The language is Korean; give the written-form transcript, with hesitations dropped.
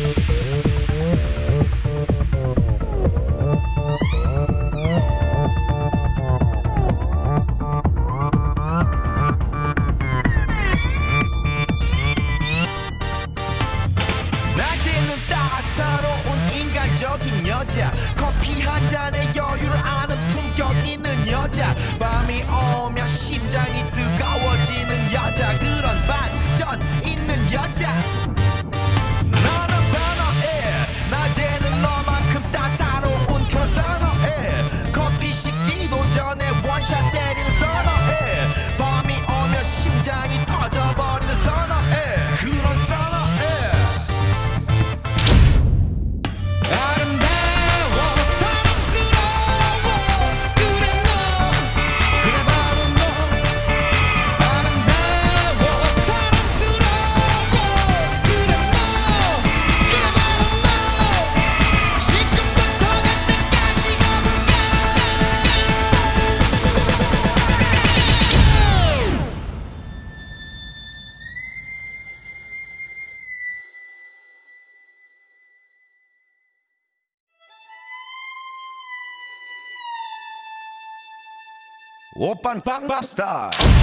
낮에는 따사로운 인간적인 여자, 커피 한 잔에 여유를 아는 품격 있는 여자, 밤이 오면 심장이 뜨거워지는 여자, 그런 반전 있는 여자. 너는 선호해, 낮에는 너만큼 따사로운 그런 선호해, 커피 식기도 전에 원샷 때리는 선호해, 밤이 오면 심장이 터져버리는 선호해, 그런 선호해. 아름다워 사랑스러워 그래 너 그래 바로 너 아름다워 사랑스러워 그래 너 그래 바로 너 지금부터 갈 때까지 가볼까. 오빤 빡빡 스타일